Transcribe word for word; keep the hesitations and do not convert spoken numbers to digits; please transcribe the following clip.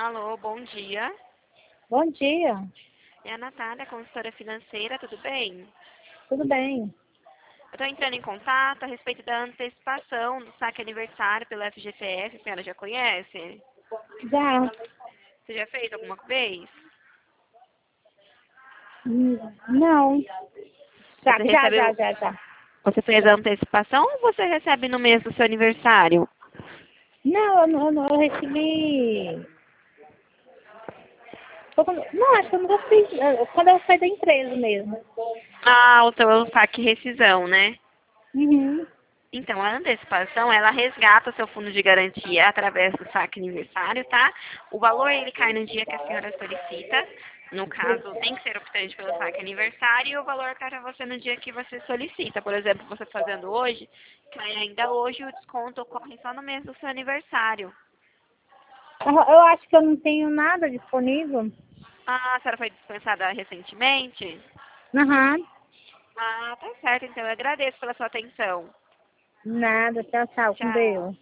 Alô, bom dia. Bom dia, É a Natália, consultora financeira, tudo bem? tudo bem? Eu estou entrando em contato a respeito da antecipação do saque aniversário pelo F G T S, a senhora já conhece? Já? Você já fez alguma vez? Hum, Não. Já, Você já, já, recebeu, já, já. você fez a antecipação ou você recebe no mês do seu aniversário? Não, eu, não- eu, não- eu recebi. Foi quando- Não, acho que eu nunca fiz. eu- Quando eu saí da empresa mesmo. Ah, o seu saque rescisão, né? Uhum. Então, a antecipação, ela resgata o seu fundo de garantia através do saque aniversário, tá? O valor, ele cai no dia que a senhora solicita. No caso, tem que ser optante pelo saque aniversário e o valor cai para você no dia que você solicita. Por exemplo, você fazendo hoje, cai ainda hoje e o desconto ocorre só no mês do seu aniversário. Eu eu acho que eu não tenho nada disponível. Ah, a senhora foi dispensada recentemente? Aham. Ah, tá certo. Então, eu agradeço pela sua atenção. Nada, tchau, tchau, com Tchau. Deus.